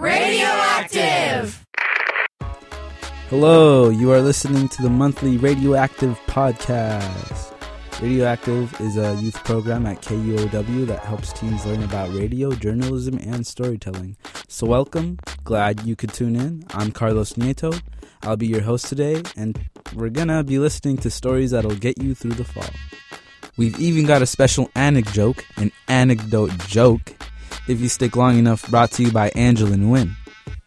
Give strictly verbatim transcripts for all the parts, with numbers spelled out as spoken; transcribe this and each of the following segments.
Radioactive! Hello, you are listening to the monthly Radioactive podcast. Radioactive is a youth program at K U O W that helps teens learn about radio, journalism, and storytelling. So welcome, glad you could tune in. I'm Carlos Nieto. I'll be your host today, and we're gonna be listening to stories that'll get you through the fall. We've even got a special anecdote joke, an anecdote joke, if you stick long enough, brought to you by Angelin Nguyen.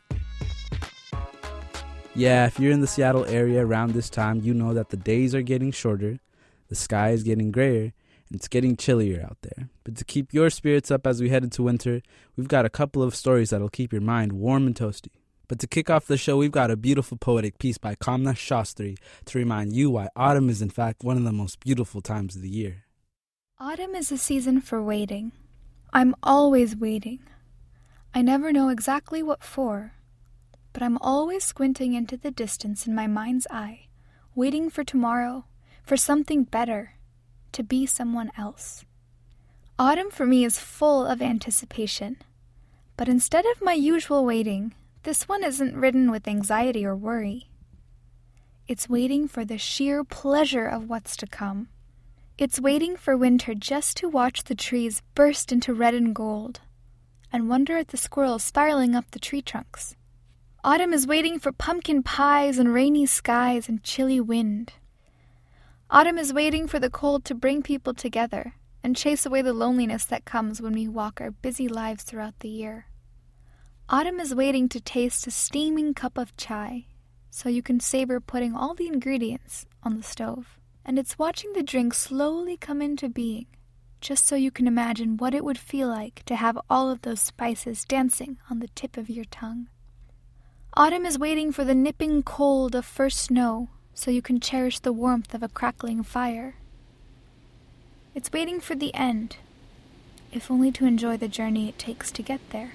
Yeah, if you're in the Seattle area around this time, you know that the days are getting shorter, the sky is getting grayer, and it's getting chillier out there. But to keep your spirits up as we head into winter, we've got a couple of stories that'll keep your mind warm and toasty. But to kick off the show, we've got a beautiful poetic piece by Kamna Shastri to remind you why autumn is in fact one of the most beautiful times of the year. Autumn is a season for waiting. I'm always waiting. I never know exactly what for, but I'm always squinting into the distance in my mind's eye, waiting for tomorrow, for something better, to be someone else. Autumn for me is full of anticipation, but instead of my usual waiting, this one isn't ridden with anxiety or worry. It's waiting for the sheer pleasure of what's to come. It's waiting for winter just to watch the trees burst into red and gold, and wonder at the squirrels spiraling up the tree trunks. Autumn is waiting for pumpkin pies and rainy skies and chilly wind. Autumn is waiting for the cold to bring people together and chase away the loneliness that comes when we walk our busy lives throughout the year. Autumn is waiting to taste a steaming cup of chai, so you can savor putting all the ingredients on the stove. And it's watching the drink slowly come into being, just so you can imagine what it would feel like to have all of those spices dancing on the tip of your tongue. Autumn is waiting for the nipping cold of first snow, so you can cherish the warmth of a crackling fire. It's waiting for the end, if only to enjoy the journey it takes to get there.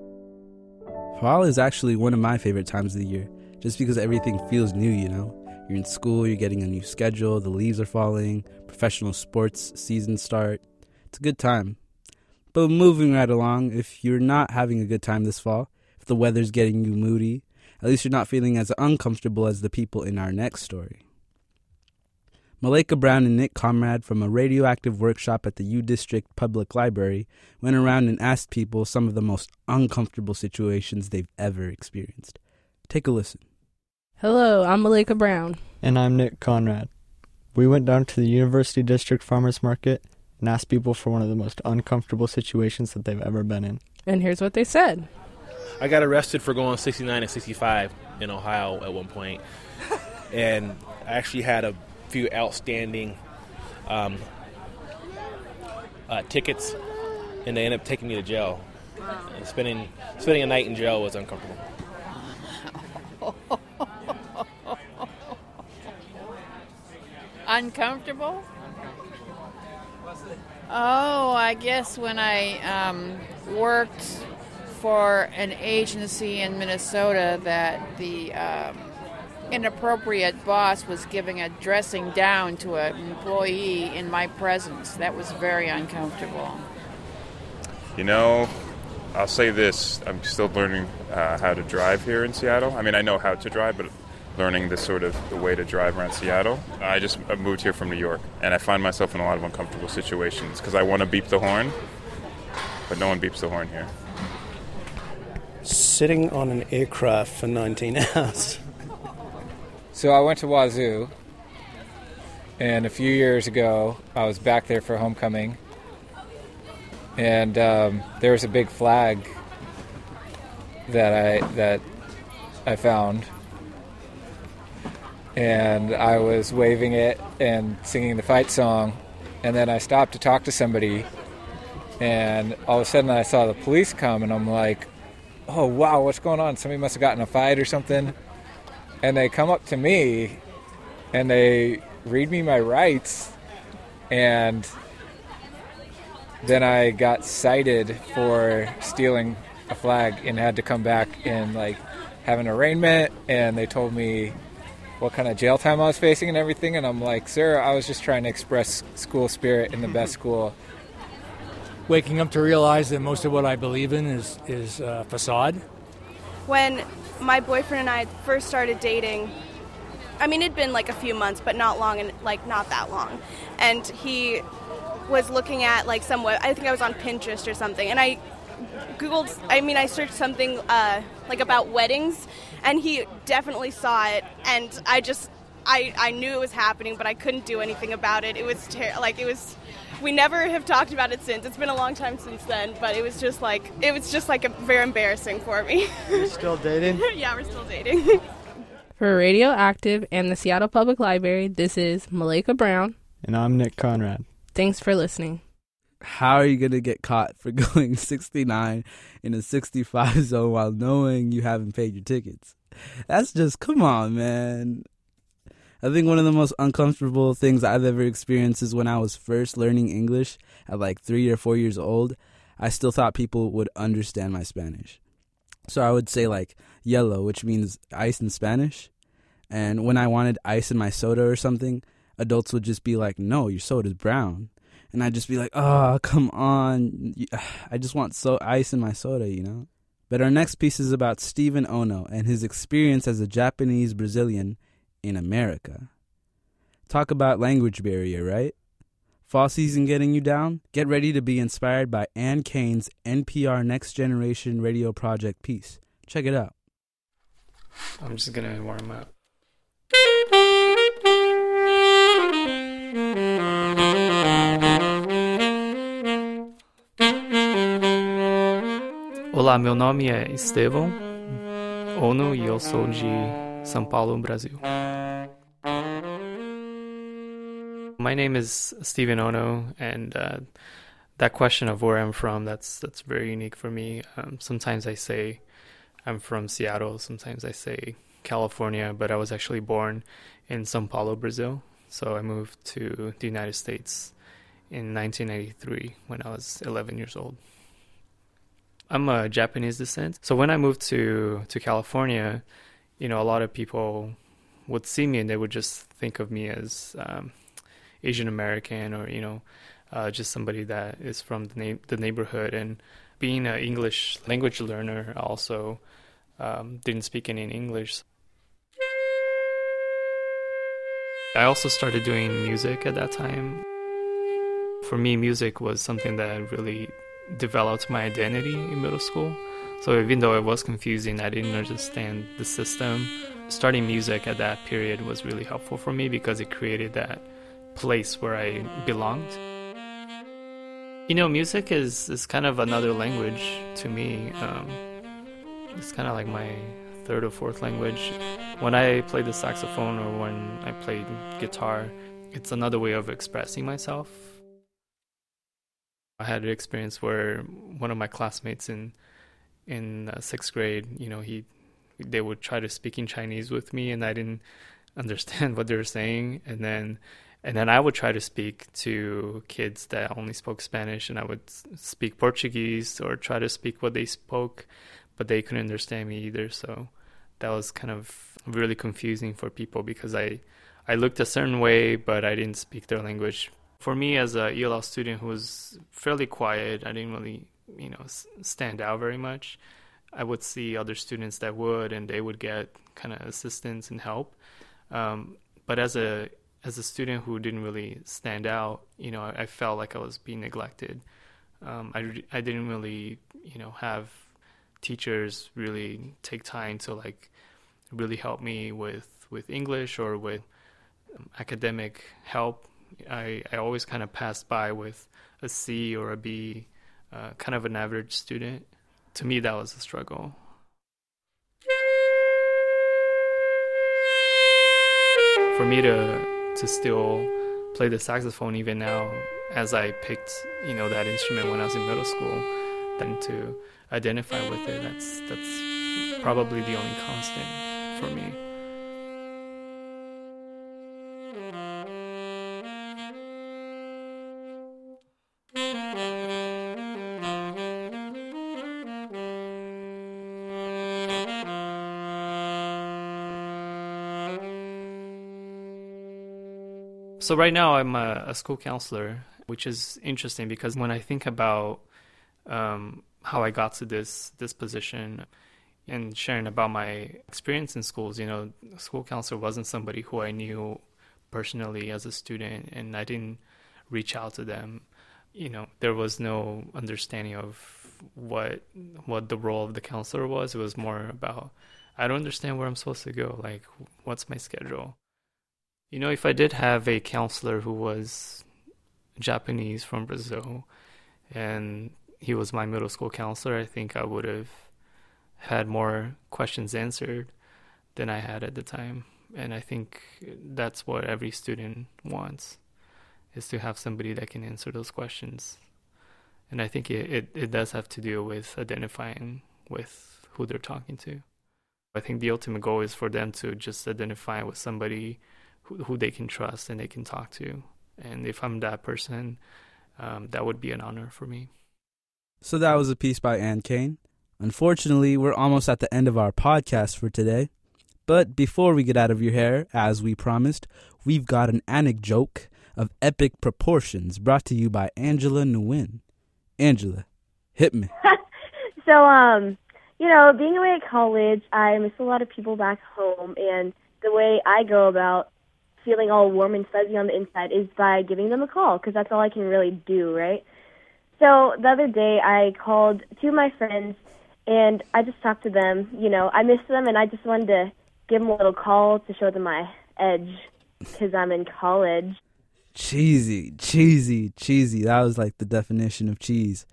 Fall is actually one of my favorite times of the year, just because everything feels new, you know? You're in school, you're getting a new schedule, the leaves are falling, professional sports season start. It's a good time. But moving right along, if you're not having a good time this fall, if the weather's getting you moody, at least you're not feeling as uncomfortable as the people in our next story. Malika Brown and Nick Conrad from a radioactive workshop at the U District Public Library went around and asked people some of the most uncomfortable situations they've ever experienced. Take a listen. Hello, I'm Malika Brown. And I'm Nick Conrad. We went down to the University District Farmers Market and asked people for one of the most uncomfortable situations that they've ever been in. And here's what they said. I got arrested for going sixty-nine and sixty-five in Ohio at one point. And I actually had a few outstanding um, uh, tickets, and they ended up taking me to jail. And spending, spending a night in jail was uncomfortable. Uncomfortable? Oh, I guess when I um, worked for an agency in Minnesota that the um, inappropriate boss was giving a dressing down to an employee in my presence. That was very uncomfortable. You know, I'll say this. I'm still learning uh, how to drive here in Seattle. I mean, I know how to drive, but learning this sort of the way to drive around Seattle. I just I moved here from New York, and I find myself in a lot of uncomfortable situations because I want to beep the horn, but no one beeps the horn here. Sitting on an aircraft for nineteen hours. So I went to Wazoo, and a few years ago, I was back there for homecoming, and um, there was a big flag that I that I found, and I was waving it and singing the fight song, and then I stopped to talk to somebody, and all of a sudden I saw the police come, and I'm like, oh wow, what's going on? Somebody must have gotten in a fight or something. And they come up to me, and they read me my rights, and then I got cited for stealing a flag and had to come back and like have an arraignment, and they told me what kind of jail time I was facing and everything, and I'm like, sir, I was just trying to express school spirit in the best school. Waking up to realize that most of what I believe in is, is uh, facade. When my boyfriend and I first started dating, I mean, it'd been like a few months, but not long, and like not that long. And he was looking at like some web, I think I was on Pinterest or something, and I Googled, I mean, I searched something uh, like about weddings, and he definitely saw it, and I just, I, I knew it was happening, but I couldn't do anything about it. It was ter- like, it was, we never have talked about it since. It's been a long time since then, but it was just like, it was just like a, very embarrassing for me. You're still dating? Yeah, we're still dating. For Radioactive and the Seattle Public Library, this is Malika Brown. And I'm Nick Conrad. Thanks for listening. How are you going to get caught for going sixty-nine in a sixty-five zone while knowing you haven't paid your tickets? That's just, come on, man. I think one of the most uncomfortable things I've ever experienced is when I was first learning English at like three or four years old. I still thought people would understand my Spanish. So I would say like yellow, which means ice in Spanish. And when I wanted ice in my soda or something, adults would just be like, no, your soda's brown. And I'd just be like, oh, come on. I just want so ice in my soda, you know? But our next piece is about Stephen Ono and his experience as a Japanese Brazilian in America. Talk about language barrier, right? Fall season getting you down? Get ready to be inspired by Ann Kane's N P R Next Generation Radio Project piece. Check it out. I'm just going to warm up. Olá, meu nome é Estevão Ono e eu sou de São Paulo, Brasil. My name is Stephen Ono, and uh, that question of where I'm from, that's that's very unique for me. Um, sometimes I say I'm from Seattle, sometimes I say California, but I was actually born in São Paulo, Brazil. So I moved to the United States in nineteen ninety-three when I was eleven years old. I'm a Japanese descent. So when I moved to, to California, you know, a lot of people would see me and they would just think of me as um, Asian American, or, you know, uh, just somebody that is from the, na- the neighborhood. And being an English language learner, also um, didn't speak any English. I also started doing music at that time. For me, music was something that really developed my identity in middle school. So even though it was confusing, I didn't understand the system, starting music at that period was really helpful for me because it created that place where I belonged. You know, music is, is kind of another language to me. Um, it's kind of like my third or fourth language. When I play the saxophone or when I play guitar, it's another way of expressing myself. I had an experience where one of my classmates in in uh, sixth grade, you know, he they would try to speak in Chinese with me, and I didn't understand what they were saying. And then and then I would try to speak to kids that only spoke Spanish, and I would speak Portuguese or try to speak what they spoke, but they couldn't understand me either. So that was kind of really confusing for people because I I looked a certain way, but I didn't speak their language. For me, as a E L L student who was fairly quiet, I didn't really, you know, stand out very much. I would see other students that would, and they would get kind of assistance and help. Um, but as a as a student who didn't really stand out, you know, I, I felt like I was being neglected. Um, I I didn't really, you know, have teachers really take time to like really help me with with English or with um, academic help. I, I always kind of passed by with a C or a B, uh, kind of an average student. To me, that was a struggle. For me to to still play the saxophone even now, as I picked, you know, that instrument when I was in middle school, then to identify with it, that's that's probably the only constant for me. So right now I'm a, a school counselor, which is interesting because when I think about um, how I got to this this position and sharing about my experience in schools, you know, school counselor wasn't somebody who I knew personally as a student, and I didn't reach out to them. You know, there was no understanding of what what the role of the counselor was. It was more about, I don't understand where I'm supposed to go. Like, what's my schedule? You know, if I did have a counselor who was Japanese from Brazil and he was my middle school counselor, I think I would have had more questions answered than I had at the time. And I think that's what every student wants, is to have somebody that can answer those questions. And I think it, it, it does have to do with identifying with who they're talking to. I think the ultimate goal is for them to just identify with somebody who, who they can trust and they can talk to. And if I'm that person, um, that would be an honor for me. So that was a piece by Ann Kane. Unfortunately, we're almost at the end of our podcast for today. But before we get out of your hair, as we promised, we've got an anecdote of epic proportions brought to you by Angela Nguyen. Angela, hit me. So, um, you know, being away at college, I miss a lot of people back home, and the way I go about feeling all warm and fuzzy on the inside is by giving them a call, because that's all I can really do, right? So the other day I called two of my friends, and I just talked to them. You know, I missed them, and I just wanted to give them a little call to show them my edge, because I'm in college. Cheesy, cheesy, cheesy. That was like the definition of cheese.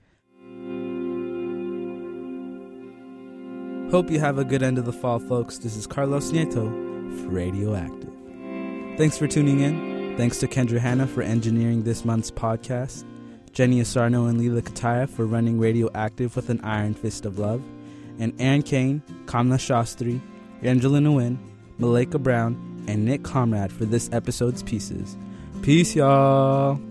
Hope you have a good end of the fall, folks. This is Carlos Nieto for Radioactive. Thanks for tuning in. Thanks to Kendra Hanna for engineering this month's podcast. Jenny Asarno and Leela Kataya for running Radioactive with an iron fist of love. And Ann Kane, Kamla Shastri, Angela Nguyen, Malika Brown, and Nick Comrade for this episode's pieces. Peace, y'all.